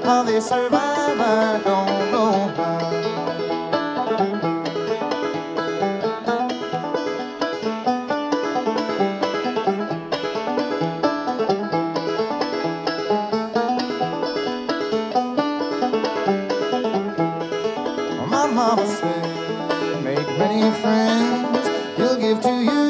How they survive, I don't know how. My mama said, make many friends, he'll give to you